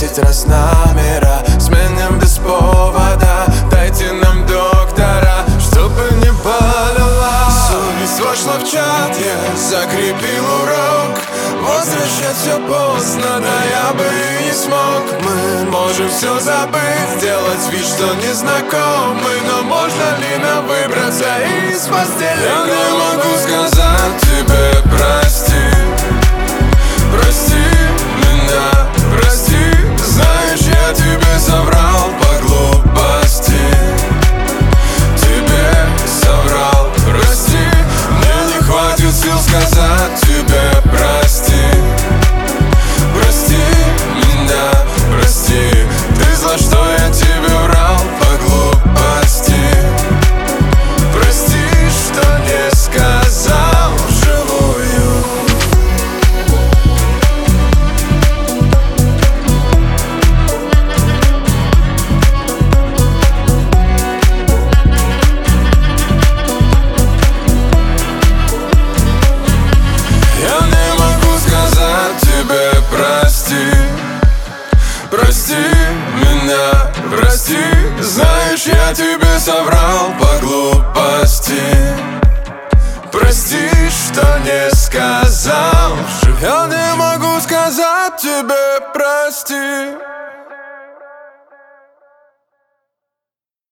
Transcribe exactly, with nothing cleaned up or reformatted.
десять раз номера, сменим без повода. Дайте нам доктора, чтобы не болела. Совесть вошла в чат, я закрепил урок. Возвращать все поздно, да я бы и не смог. Мы можем все забыть, сделать вид, что не знакомы. Но можно ли нам выбраться из постели? Я не могу сказать тебе прости. Прости меня, прости. Знаешь, я тебе соврал по глупости. Тебе соврал, прости. Мне не хватит сил сказать тебе прости. Прости меня, прости. Ты зла, что я тебе врал по глупости. Прости, что не сказал вживую. Я не могу сказать тебе прости. Прости меня, прости. Знаешь, я тебе соврал по глупости. Прости, что не сказал. Я не могу сказать тебе прости.